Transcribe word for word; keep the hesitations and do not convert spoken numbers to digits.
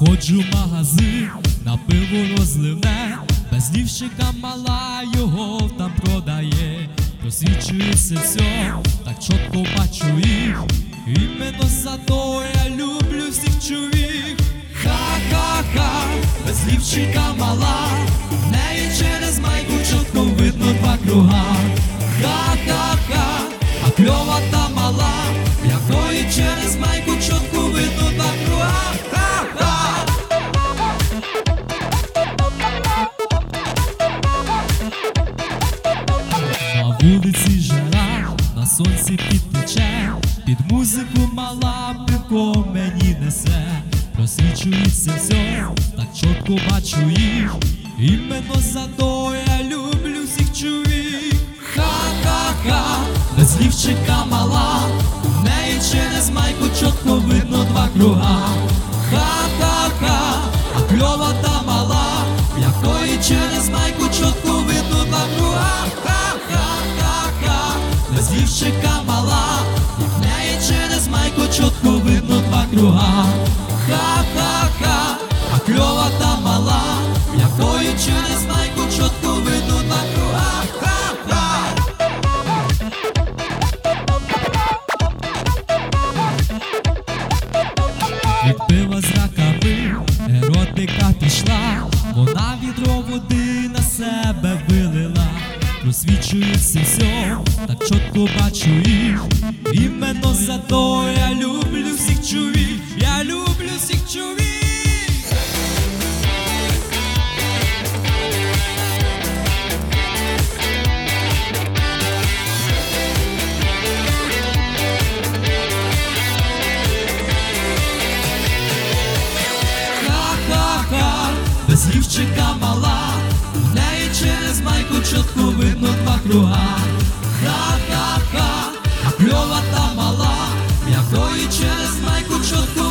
Заходжу в магазин, на пиво розливне, без лівчика мала його там продає. Просвічується все, так чітко бачу їх, іменно за то я люблю всіх чоловік. Ха-ха-ха, без лівчика мала, в неї через майку чітко видно два круга. Ха-ха-ха, а кльова та мала, якої через майку чітко видно два круга. Ха-ха! На вулиці жара, на сонці підтече, під музику мала пивко мені несе. Просвічується все, так чітко бачу їх, іменно за то я люблю всіх чоловік. Ха-ха-ха, без лівчика мала, в неї через майку чітко видно два круга. Ха-ха-ха, а кльова та мала, якої через майку чітко видно два круга. Ха-ха-ха, без лівчика мала, в неї через майку чітко видно два круга. Ха-ха-ха, а кльова та мала, якої через майку чітко видно два круга. Ха-ха! Від пива з раками еротика пішла, вона відро води на себе вилила. Просвічується все, так чітко бачу їх, іменно за то я люблю всіх чоловік, я люблю всіх чоловік. Ха-ха-ха, без лівчика мала, в неї через майку чітко видно два круга. Ха-ха-ха, а кльова та мала, якої через майку чітко